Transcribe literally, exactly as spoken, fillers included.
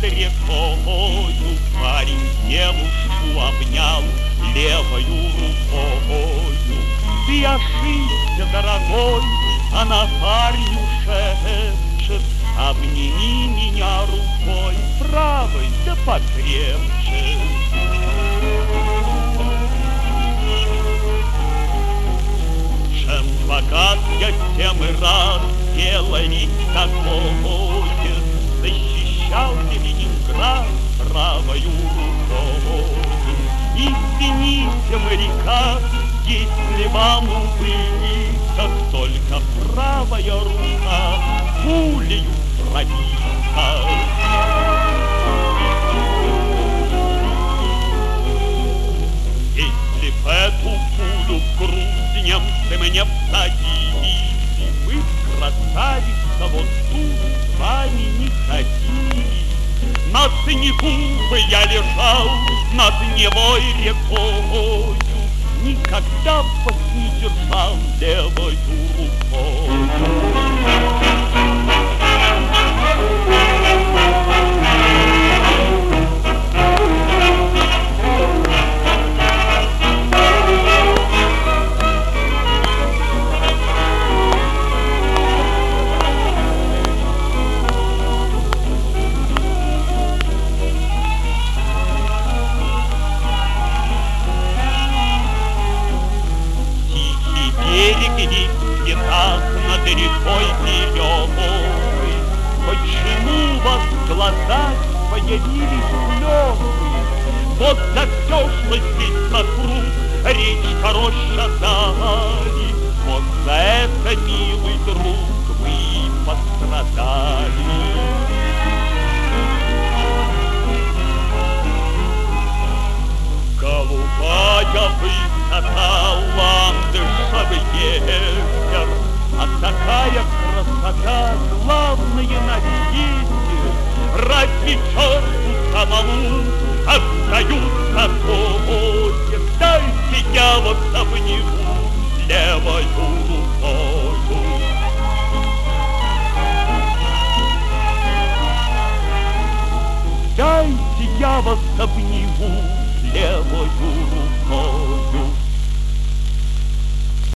рекою парень девушку обнял левою рукою. Ты ошибся, дорогой, она парню шепчет: обними меня рукой правой, да покрепче. Чем богат я, тем и рад делать такое. Защищал я Ленинград правою рукой. Извините, моряка, если вам увы, как только правая рука пулею пробита. Если б эту пулю в грудь немцы мне всадили, мы, красавица, вот тут с вами не ходили. На снегу бы я лежал над Невой рекою, никогда бы не держал левою рукой. Берег не так над рекой Березовой. Почему у вас глаза появились слезы? Вот за все, что здесь вокруг, речка, роща, дали, вот за это, милый друг, вы пострадали. Голубая высота, ландышевый ветер, а такая красота главная на свете. Разве черту самому отдают такое? Дайте я вас обниму левою рукою. Дайте я вас обниму левою рукой.